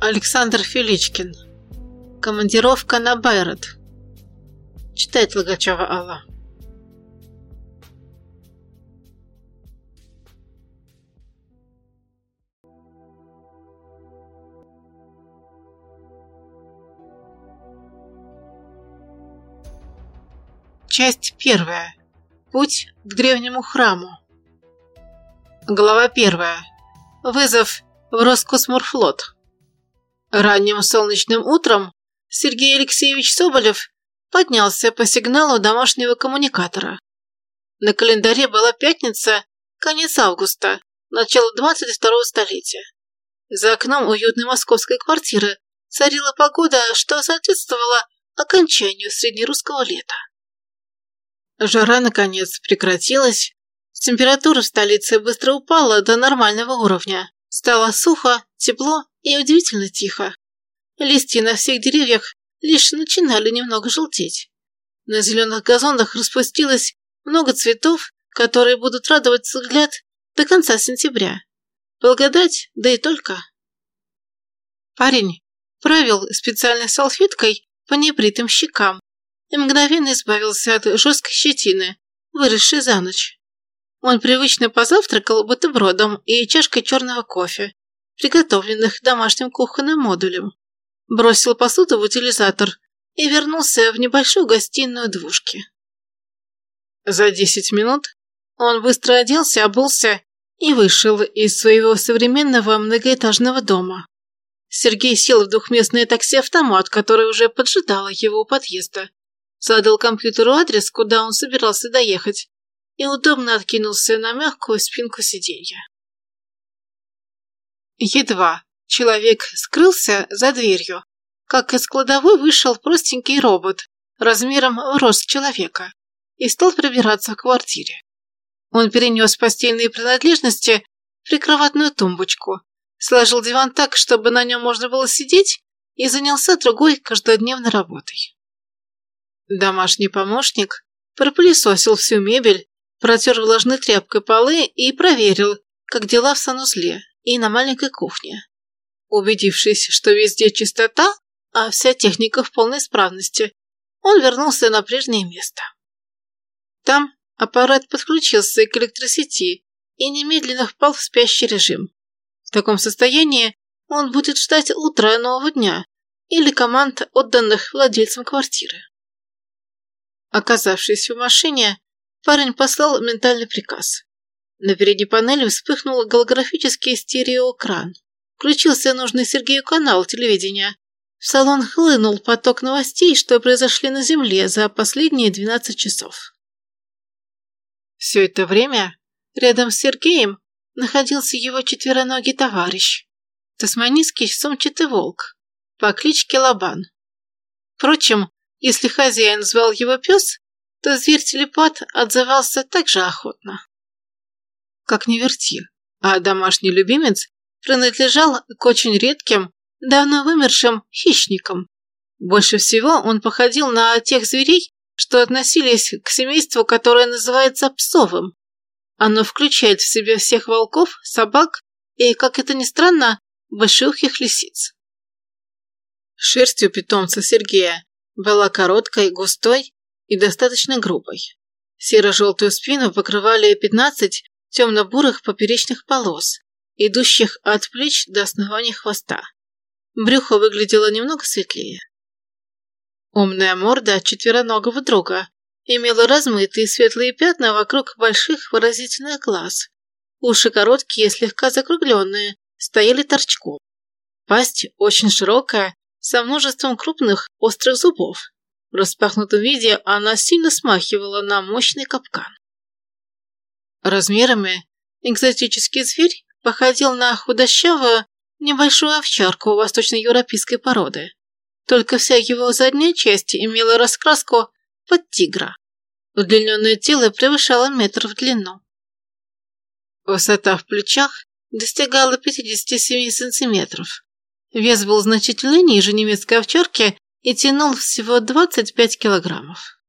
Александр Филичкин. Командировка на Байрат. Читает Логачева Алла. Часть первая. Путь к древнему храму. Глава первая. Вызов в Роскосморфлот. Ранним солнечным утром Сергей Алексеевич Соболев поднялся по сигналу домашнего коммуникатора. На календаре была пятница, конец августа, начало 22-го столетия. За окном уютной московской квартиры царила погода, что соответствовала окончанию среднерусского лета. Жара, наконец, прекратилась, температура в столице быстро упала до нормального уровня. Стало сухо, тепло и удивительно тихо. Листья на всех деревьях лишь начинали немного желтеть. На зеленых газонах распустилось много цветов, которые будут радовать взгляд до конца сентября. Благодать, да и только. Парень провел специальной салфеткой по небритым щекам и мгновенно избавился от жесткой щетины, выросшей за ночь. Он привычно позавтракал бутербродом и чашкой черного кофе, приготовленных домашним кухонным модулем, бросил посуду в утилизатор и вернулся в небольшую гостиную двушки. За 10 минут он быстро оделся, обулся и вышел из своего современного многоэтажного дома. Сергей сел в двухместное такси-автомат, которое уже поджидало его у подъезда, задал компьютеру адрес, куда он собирался доехать, и удобно откинулся на мягкую спинку сиденья. Едва человек скрылся за дверью, как из кладовой вышел простенький робот размером в рост человека и стал пробираться в квартире. Он перенес постельные принадлежности в прикроватную тумбочку, сложил диван так, чтобы на нем можно было сидеть, и занялся другой каждодневной работой. Домашний помощник пропылесосил всю мебель, протер влажной тряпкой полы и проверил, как дела в санузле и на маленькой кухне. Убедившись, что везде чистота, а вся техника в полной исправности, он вернулся на прежнее место. Там аппарат подключился к электросети и немедленно впал в спящий режим. В таком состоянии он будет ждать утра нового дня или команд, отданных владельцам квартиры. Оказавшись в машине, парень послал ментальный приказ. На передней панели вспыхнул голографический стереоэкран. Включился нужный Сергею канал телевидения. В салон хлынул поток новостей, что произошли на Земле за последние 12 часов. Все это время рядом с Сергеем находился его четвероногий товарищ, тасманийский сумчатый волк по кличке Лобан. Впрочем, если хозяин звал его пес, то зверь-телепат отзывался так же охотно. Как ни верти, а домашний любимец принадлежал к очень редким, давно вымершим хищникам. Больше всего он походил на тех зверей, что относились к семейству, которое называется псовым. Оно включает в себя всех волков, собак и, как это ни странно, большеухих лисиц. Шерсть у питомца Сергея была короткой, густой и достаточно грубой. Серо-желтую спину покрывали 15 темно-бурых поперечных полос, идущих от плеч до основания хвоста. Брюхо выглядело немного светлее. Умная морда четвероногого друга имела размытые светлые пятна вокруг больших выразительных глаз. Уши короткие, слегка закругленные, стояли торчком. Пасть очень широкая, со множеством крупных острых зубов. В распахнутом виде она сильно смахивала на мощный капкан. Размерами экзотический зверь походил на худощавую небольшую овчарку восточноевропейской породы. Только вся его задняя часть имела раскраску под тигра. Удлиненное тело превышало метр в длину. Высота в плечах достигала 57 сантиметров. Вес был значительно ниже немецкой овчарки и тянул всего 25 килограммов.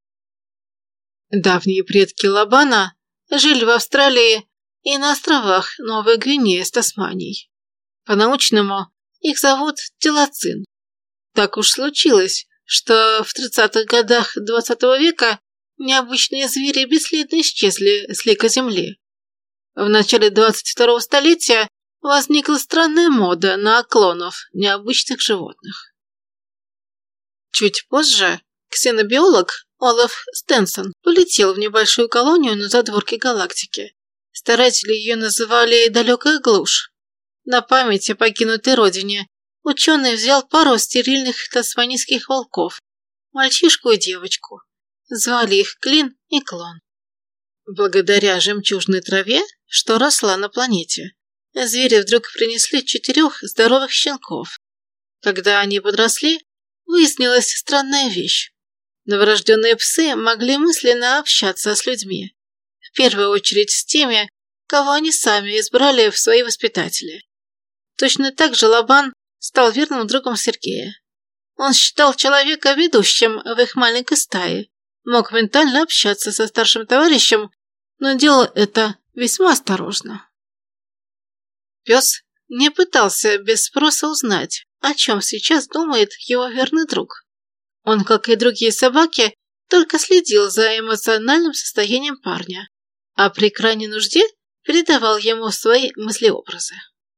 Давние предки Лобана жили в Австралии и на островах Новой Гвинеи с Тасманией. По-научному Их зовут Телоцин. Так уж случилось, что в 30-х годах 20 века необычные звери бесследно исчезли с лика Земли. В начале 22-го столетия возникла странная мода на клонов необычных животных. Чуть позже ксенобиолог Олаф Стенсон полетел в небольшую колонию на задворке галактики. Старатели ее называли «далекая глушь». На память о покинутой родине ученый взял пару стерильных тасманийских волков, мальчишку и девочку. Звали их Клин и Клон. Благодаря жемчужной траве, что росла на планете, звери вдруг принесли 4 здоровых щенков. Когда они подросли, выяснилась странная вещь. Новорожденные псы могли мысленно общаться с людьми, в первую очередь с теми, кого они сами избрали в свои воспитатели. Точно так же Лобан стал верным другом Сергея. Он считал человека ведущим в их маленькой стае, мог ментально общаться со старшим товарищем, но делал это весьма осторожно. Пес не пытался без спроса узнать, о чем сейчас думает его верный друг. Он, как и другие собаки, только следил за эмоциональным состоянием парня, а при крайней нужде передавал ему свои мыслеобразы.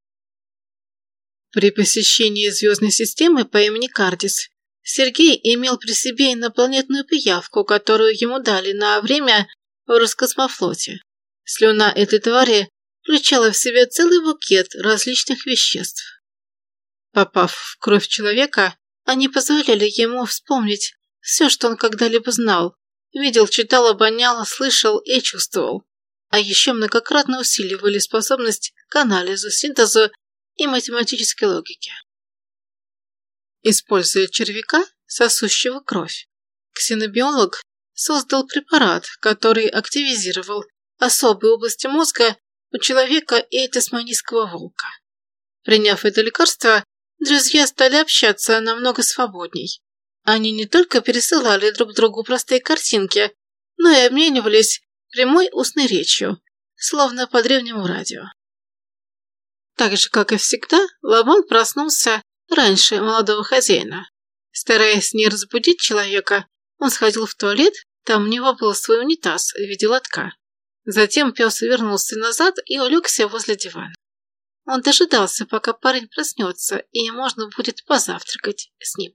При посещении звездной системы по имени Кардис Сергей имел при себе инопланетную пиявку, которую ему дали на время в Роскосмофлоте. Слюна этой твари включала в себя целый букет различных веществ. Попав в кровь человека, они позволяли ему вспомнить все, что он когда-либо знал, видел, читал, обонял, слышал и чувствовал, а еще многократно усиливали способность к анализу, синтезу и математической логике. Используя червяка, сосущего кровь, ксенобиолог создал препарат, который активизировал особые области мозга у человека и тасманийского волка. Приняв это лекарство, друзья стали общаться намного свободней. Они не только пересылали друг другу простые картинки, но и обменивались прямой устной речью, словно по древнему радио. Так же, как и всегда, Лобан проснулся раньше молодого хозяина. Стараясь не разбудить человека, он сходил в туалет, там у него был свой унитаз в виде лотка. Затем пес вернулся назад и улегся возле дивана. Он дожидался, пока парень проснется, и можно будет позавтракать с ним.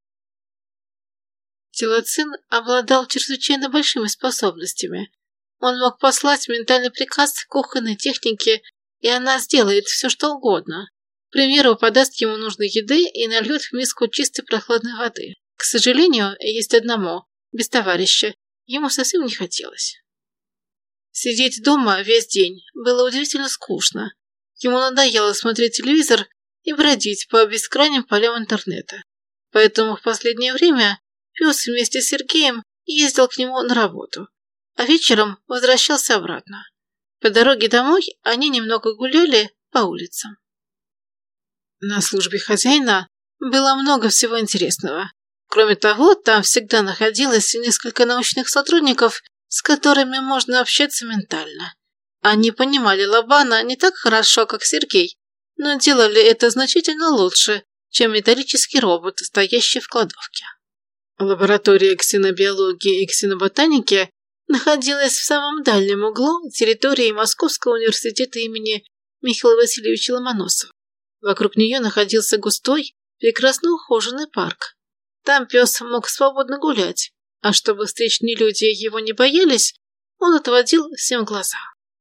Телоцин обладал чрезвычайно большими способностями. Он мог послать ментальный приказ кухонной технике, и она сделает все, что угодно. К примеру, подаст ему нужной еды и нальет в миску чистой прохладной воды. К сожалению, есть одному, без товарища, ему совсем не хотелось. Сидеть дома весь день было удивительно скучно. Ему надоело смотреть телевизор и бродить по бескрайним полям интернета. Поэтому в последнее время пес вместе с Сергеем ездил к нему на работу, а вечером возвращался обратно. По дороге домой они немного гуляли по улицам. На службе хозяина было много всего интересного. Кроме того, там всегда находилось несколько научных сотрудников, с которыми можно общаться ментально. Они понимали Лобана не так хорошо, как Сергей, но делали это значительно лучше, чем металлический робот, стоящий в кладовке. Лаборатория ксенобиологии и ксеноботаники находилась в самом дальнем углу территории Московского университета имени Михаила Васильевича Ломоносова. Вокруг нее находился густой, прекрасно ухоженный парк. Там пес мог свободно гулять, а чтобы встречные люди его не боялись, он отводил всем глаза.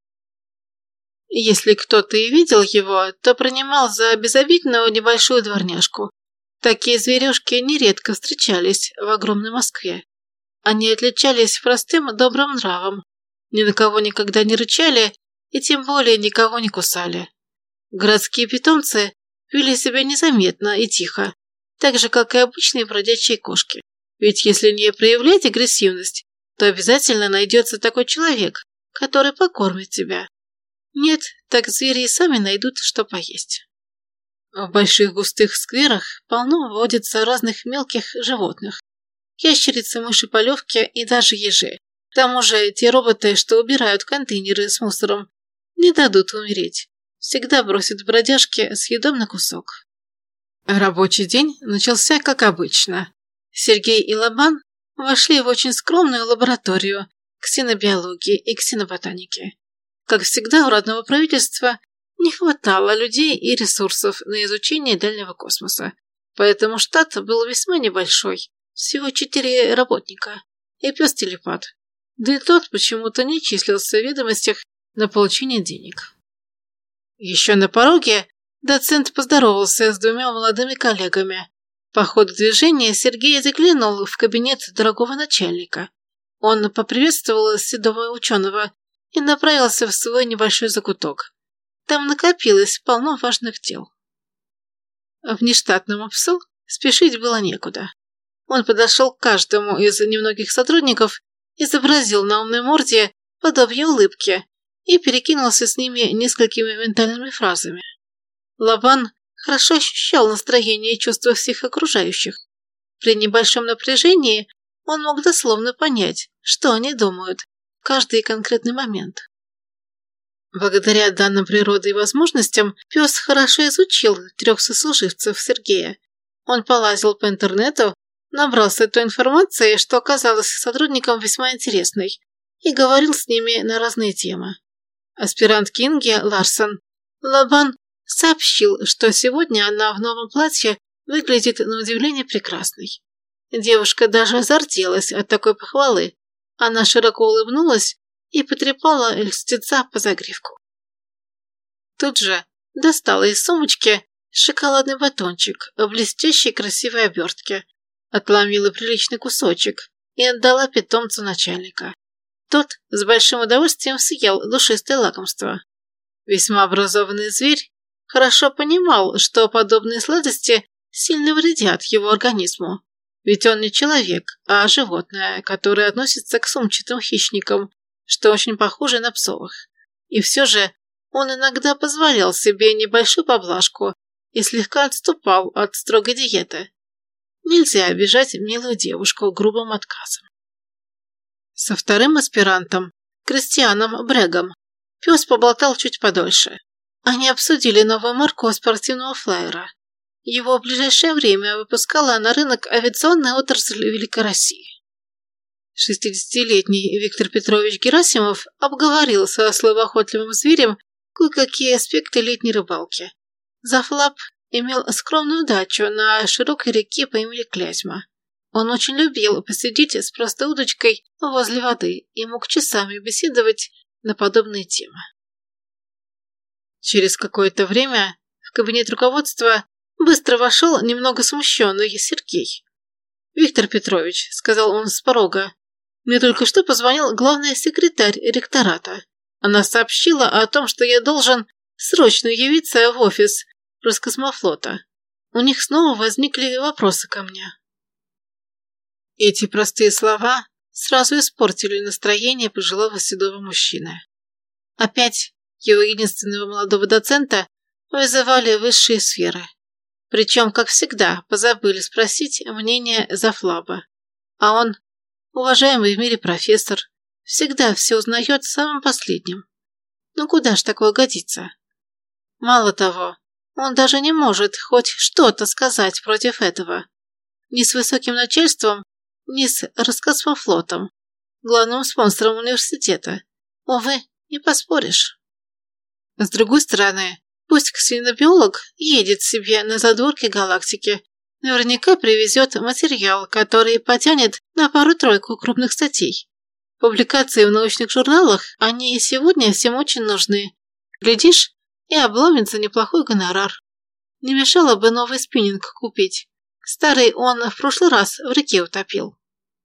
Если кто-то и видел его, то принимал за безобидную небольшую дворняжку. Такие зверюшки нередко встречались в огромной Москве. Они отличались простым добрым нравом, ни на кого никогда не рычали и тем более никого не кусали. Городские питомцы вели себя незаметно и тихо, так же, как и обычные бродячие кошки. Ведь если не проявлять агрессивность, то обязательно найдется такой человек, который покормит тебя. Нет, так звери и сами найдут, что поесть. В больших густых скверах полно водится разных мелких животных. Ящерицы, мыши-полевки и даже ежи. К тому же те роботы, что убирают контейнеры с мусором, не дадут умереть. Всегда бросят бродяжке съедобный кусок. Рабочий день начался как обычно. Сергей и Лобан вошли в очень скромную лабораторию ксенобиологии и ксеноботаники. Как всегда, у родного правительства не хватало людей и ресурсов на изучение дальнего космоса, поэтому штат был весьма небольшой, всего 4 работника и пес-телепат, да и тот почему-то не числился в ведомостях на получение денег. Еще на пороге доцент поздоровался с 2 молодыми коллегами. По ходу движения Сергей заглянул в кабинет дорогого начальника. Он поприветствовал седого ученого и направился в свой небольшой закуток. Там накопилось полно важных дел. Внештатному псу спешить было некуда. Он подошел к каждому из немногих сотрудников, изобразил на умной морде подобие улыбки и перекинулся с ними несколькими ментальными фразами. Лобан хорошо ощущал настроение и чувства всех окружающих. При небольшом напряжении он мог дословно понять, что они думают в каждый конкретный момент. Благодаря данным природы и возможностям, пес хорошо изучил 3 сослуживцев Сергея. Он полазил по интернету, набрался той информации, что оказалось сотрудникам весьма интересной, и говорил с ними на разные темы. Аспирантке Инге Ларсон Лобан сообщил, что сегодня она в новом платье выглядит на удивление прекрасной. Девушка даже зарделась от такой похвалы. Она широко улыбнулась и потрепала льстеца по загривку. Тут же достала из сумочки шоколадный батончик в блестящей красивой обертке, отломила приличный кусочек и отдала питомцу начальника. Тот с большим удовольствием съел душистое лакомство. Весьма образованный зверь хорошо понимал, что подобные сладости сильно вредят его организму, ведь он не человек, а животное, которое относится к сумчатым хищникам, что очень похоже на псовых. И все же он иногда позволял себе небольшую поблажку и слегка отступал от строгой диеты. Нельзя обижать милую девушку грубым отказом. Со вторым аспирантом, Кристианом Брегом, пес поболтал чуть подольше. Они обсудили новую марку спортивного флайера. Его в ближайшее время выпускала на рынок авиационная отрасль Великой России. 60-летний Виктор Петрович Герасимов обговорил со словоохотливым зверем кое-какие аспекты летней рыбалки. Завлаб имел скромную дачу на широкой реке по имени Клязьма. Он очень любил посидеть с простой удочкой возле воды и мог часами беседовать на подобные темы. Через какое-то время в кабинет руководства быстро вошел немного смущенный Сергей. «Виктор Петрович», — сказал он с порога, — «мне только что позвонил главный секретарь ректората. Она сообщила о том, что я должен срочно явиться в офис Роскосмофлота. У них снова возникли вопросы ко мне». Эти простые слова сразу испортили настроение пожилого седого мужчины. Опять его единственного молодого доцента вызывали высшие сферы. Причем, как всегда, позабыли спросить мнение Завлаба. А он, уважаемый в мире профессор, всегда все узнает самым последним. Ну куда ж такое годится? Мало того, он даже не может хоть что-то сказать против этого. Ни с высоким начальством, ни с Роскосмофлотом, главным спонсором университета. Увы, не поспоришь. С другой стороны, пусть ксенобиолог едет себе на задворки галактики, наверняка привезет материал, который потянет на пару-тройку крупных статей. Публикации в научных журналах, они и сегодня всем очень нужны. Глядишь, и обломится неплохой гонорар. Не мешало бы новый спиннинг купить. Старый он в прошлый раз в реке утопил.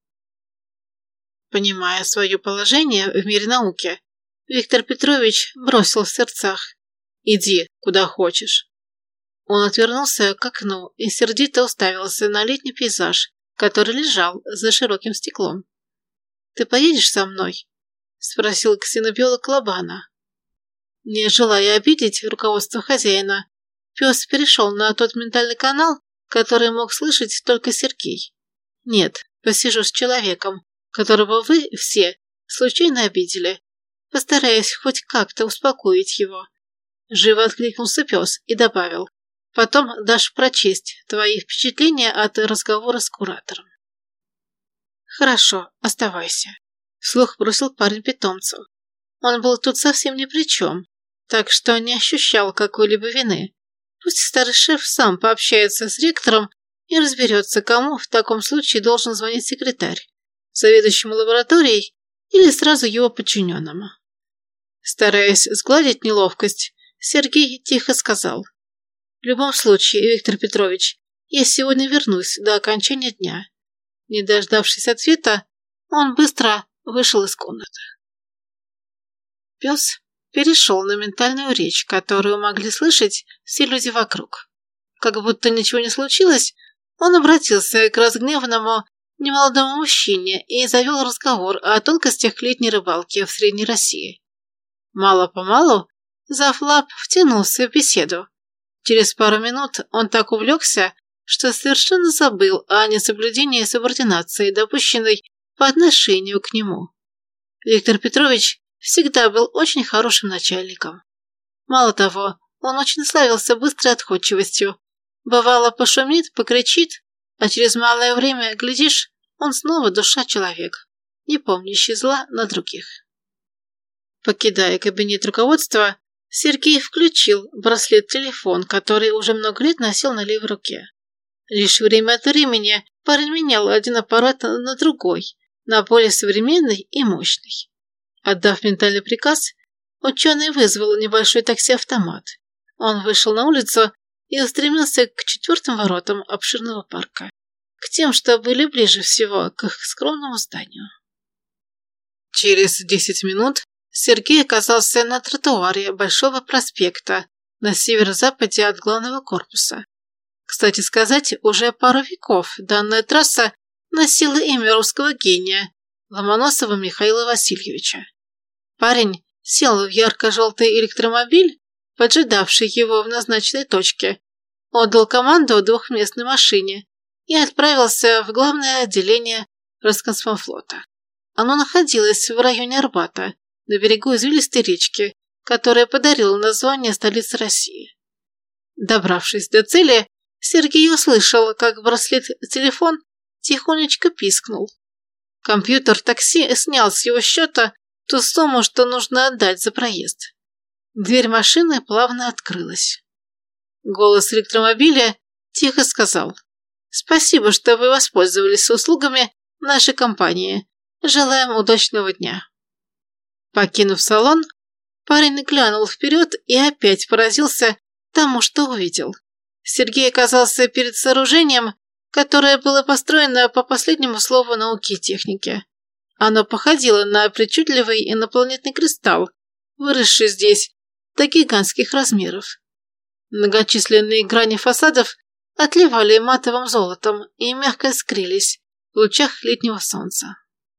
Понимая свое положение в мире науки, Виктор Петрович бросил в сердцах: «Иди, куда хочешь». Он отвернулся к окну и сердито уставился на летний пейзаж, который лежал за широким стеклом. «Ты поедешь со мной?» – спросил ксенобиолог Лобана. Не желая обидеть руководство хозяина, пес перешел на тот ментальный канал, который мог слышать только Сергей. «Нет, посижу с человеком, которого вы все случайно обидели. Постараюсь хоть как-то успокоить его». Живо откликнулся пес и добавил: Потом дашь прочесть твои впечатления от разговора с куратором. Хорошо, оставайся. Вслух бросил парень питомцу. Он был тут совсем ни при чем, так что не ощущал какой-либо вины. Пусть старый шеф сам пообщается с ректором и разберется, кому в таком случае должен звонить секретарь, заведующему лабораторией или сразу его подчиненному. Стараясь сгладить неловкость, Сергей тихо сказал: «В любом случае, Виктор Петрович, я сегодня вернусь до окончания дня». Не дождавшись ответа, он быстро вышел из комнаты. Пес перешел на ментальную речь, которую могли слышать все люди вокруг. Как будто ничего не случилось, он обратился к разгневанному немолодому мужчине и завел разговор о тонкостях летней рыбалки в Средней России. Мало-помалу завлап втянулся в беседу. Через пару минут он так увлекся, что совершенно забыл о несоблюдении субординации, допущенной по отношению к нему. Виктор Петрович всегда был очень хорошим начальником. Мало того, он очень славился быстрой отходчивостью. Бывало, пошумит, покричит, а через малое время, глядишь, он снова душа-человек, не помнящий зла на других. Покидая кабинет руководства, Сергей включил браслет-телефон, который уже много лет носил на левой руке. Лишь время от времени парень менял один аппарат на другой, на более современный и мощный. Отдав ментальный приказ, ученый вызвал небольшой такси-автомат. Он вышел на улицу и устремился к 4 воротам обширного парка, к тем, что были ближе всего к их скромному зданию. Через 10 минут Сергей оказался на тротуаре Большого проспекта на северо-западе от главного корпуса. Кстати сказать, уже пару веков данная трасса носила имя русского гения Ломоносова Михаила Васильевича. Парень сел в ярко-желтый электромобиль, поджидавший его в назначенной точке, отдал команду двухместной машине и отправился в главное отделение Роскосмофлота. Оно находилось в районе Арбата, на берегу извилистой речки, которая подарила название столицы России. Добравшись до цели, Сергей услышал, как браслет-телефон тихонечко пискнул. Компьютер такси снял с его счета ту сумму, что нужно отдать за проезд. Дверь машины плавно открылась. Голос электромобиля тихо сказал: «Спасибо, что вы воспользовались услугами нашей компании. Желаем удачного дня». Покинув салон, парень глянул вперед и опять поразился тому, что увидел. Сергей оказался перед сооружением, которое было построено по последнему слову науки и техники. Оно походило на причудливый инопланетный кристалл, выросший здесь до гигантских размеров. Многочисленные грани фасадов отливали матовым золотом и мягко искрились в лучах летнего солнца.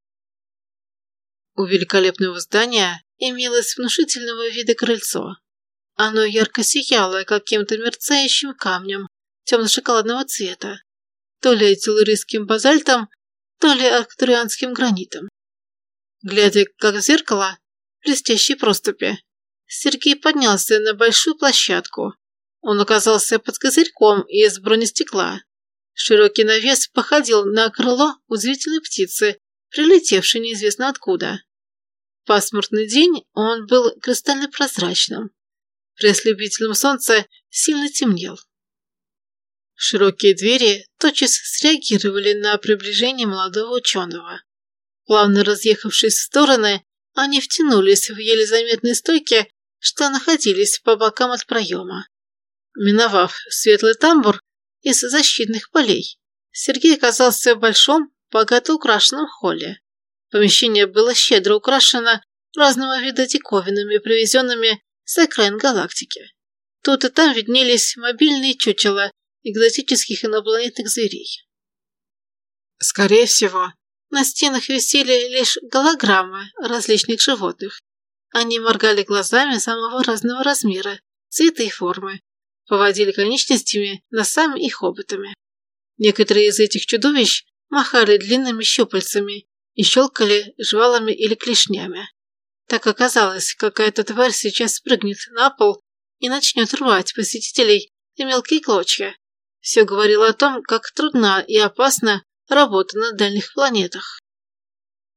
У великолепного здания имелось внушительного вида крыльцо. Оно ярко сияло каким-то мерцающим камнем темно-шоколадного цвета, то ли телурийским базальтом, то ли арктурианским гранитом. Глядя как в зеркало блестящей проступи, Сергей поднялся на большую площадку. Он оказался под козырьком из бронестекла. Широкий навес походил на крыло удивительной птицы, прилетевшей неизвестно откуда. В пасмурный день он был кристально прозрачным. При ослепительном солнце сильно темнел. Широкие двери тотчас среагировали на приближение молодого ученого. Плавно разъехавшись в стороны, они втянулись в еле заметные стойки, что находились по бокам от проема. Миновав светлый тамбур из защитных полей, Сергей оказался в большом, богато украшенном холле. Помещение было щедро украшено разного вида диковинами, привезенными с окраин галактики. Тут и там виднелись мобильные чучела экзотических инопланетных зверей. Скорее всего, на стенах висели лишь голограммы различных животных. Они моргали глазами самого разного размера, цвета и формы, поводили конечностями, носами и хоботами. Некоторые из этих чудовищ махали длинными щупальцами и щелкали жвалами или клешнями. Так оказалось, какая-то тварь сейчас спрыгнет на пол и начнет рвать посетителей и мелкие клочья. Все говорило о том, как трудна и опасна работа на дальних планетах.